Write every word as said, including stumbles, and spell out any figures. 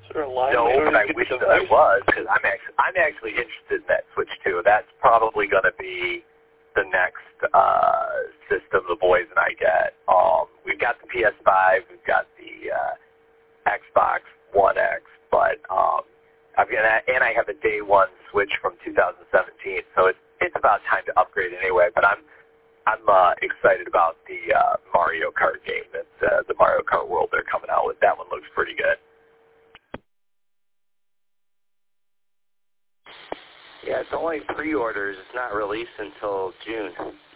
or a line? No, but I wish that I was, because I'm actually, I'm actually interested in that Switch too. That's probably going to be the next uh, system the boys and I get. Um, we've got the P S five, we've got the uh, Xbox One X, but um, I've got that, and I have a day one Switch from two thousand seventeen, so it's it's about time to upgrade anyway. But I'm I'm uh, excited about the uh, Mario Kart game, that uh, the Mario Kart World they're coming out with. That one looks pretty good. Yeah, it's only pre-orders. It's not released until June.